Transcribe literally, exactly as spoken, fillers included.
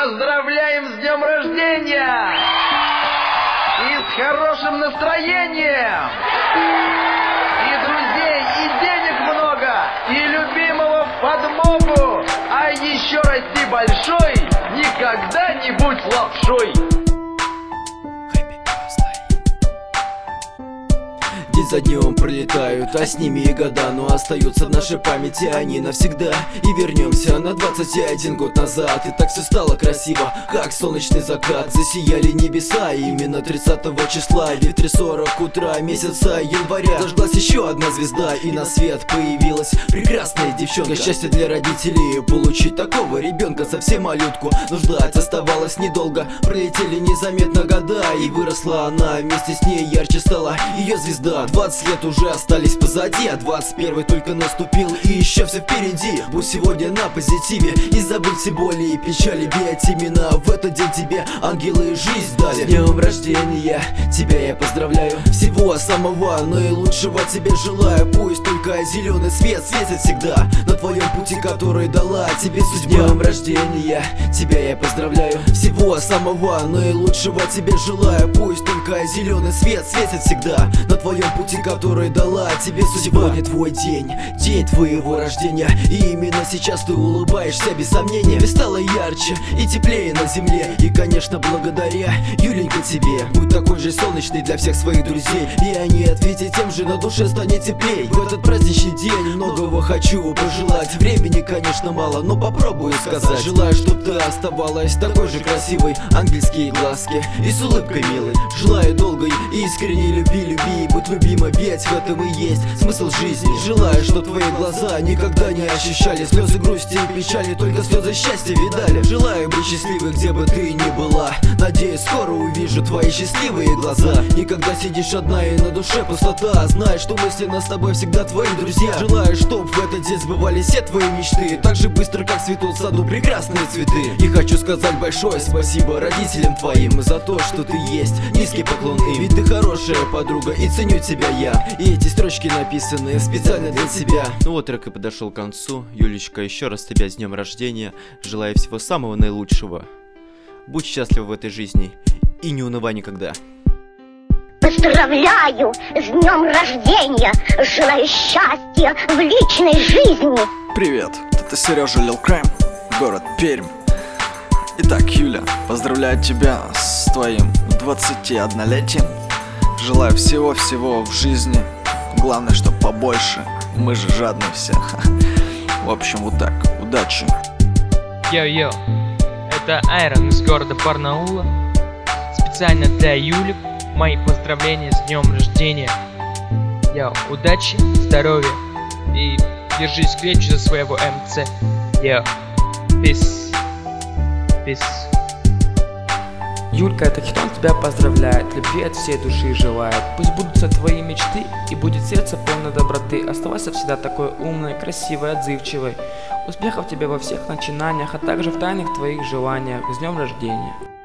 Поздравляем с днем рождения! И с хорошим настроением! И друзей, и денег много, и любимого в подмогу! А еще расти большой, никогда не будь лапшой! День за днем пролетают, а с ними и года, но остаются в нашей памяти они навсегда. И вернемся на двадцать один год назад, и так все стало красиво, как солнечный закат. Засияли небеса именно тридцатого числа, ведь в три сорок утра месяца января зажглась еще одна звезда, и на свет появилась прекрасная девчонка. Счастье для родителей получить такого ребенка, совсем малютку, но ждать оставалось недолго. Пролетели незаметно года, и выросла она, вместе с ней ярче стала ее звезда. Двадцать лет уже остались позади, а двадцать первый только наступил, и еще все впереди. Будь сегодня на позитиве и забудь все боли и печали, ведь именно в этот день тебе ангелы жизнь дали. С днем рождения тебя я поздравляю, всего самого наилучшего тебе желаю. Пусть только зеленый свет светит всегда на твоем пути, который дала тебе судьба. С днем рождения тебя я поздравляю, всего самого наилучшего тебе желаю. Пусть только зеленый свет светит всегда на твоем пути, который дала тебе судьба. Сегодня твой день, день твоего рождения, и именно сейчас ты улыбаешься без сомнения. Ведь стало ярче и теплее на земле, и конечно благодаря, Юленька, тебе. Будь такой же солнечный для всех своих друзей, и они ответят тем же, на душе станет теплей. В этот праздничный день многого хочу пожелать. Времени, конечно, мало, но попробую сказать. Желаю, чтоб ты оставалась такой же красивой, ангельские глазки и с улыбкой милой. Желаю долгой и искренней любви, люби и будь любима, ведь в этом и есть смысл жизни. Желаю, что твои глаза никогда не ощущали слезы грусти и печали, только слезы счастья видали. Желаю быть счастливой, где бы ты ни была. Надеюсь, скоро увижу твои счастливые глаза. И когда сидишь одна и на душе пустота, знай, что мысленно с тобой всегда твои друзья. Желаю, чтоб в этот день сбывались все твои мечты, так же быстро, как цветут в саду прекрасные цветы. И хочу сказать большое спасибо родителям твоим за то, что ты есть. Низкий поклон им, ведь ты хорошая подруга, и ценю тебя я. И эти строчки написаны специально для тебя. Ну вот, трек и подошел к концу. Юлечка, еще раз тебя с днем рождения. Желаю всего самого наилучшего. Будь счастлива в этой жизни и не унывай никогда. Поздравляю с днем рождения! Желаю счастья в личной жизни! Привет, это Сережа Lil Crime, город Пермь. Итак, Юля, поздравляю тебя с твоим двадцатиоднолетием. Желаю всего-всего в жизни. Главное, чтоб побольше. Мы же жадные все. В общем, вот так. Удачи. Йо-йо, это Айрон из города Барнаула. Специально для Юли. Мои поздравления с днем рождения. Йо, удачи, здоровья и держись крепче за своего МЦ. Йо, peace. Peace. Юлька, это Хитон тебя поздравляет, любви от всей души желает. Пусть будутся твои мечты и будет сердце полно доброты. Оставайся всегда такой умной, красивой, отзывчивой. Успехов тебе во всех начинаниях, а также в тайных твоих желаниях. С днем рождения!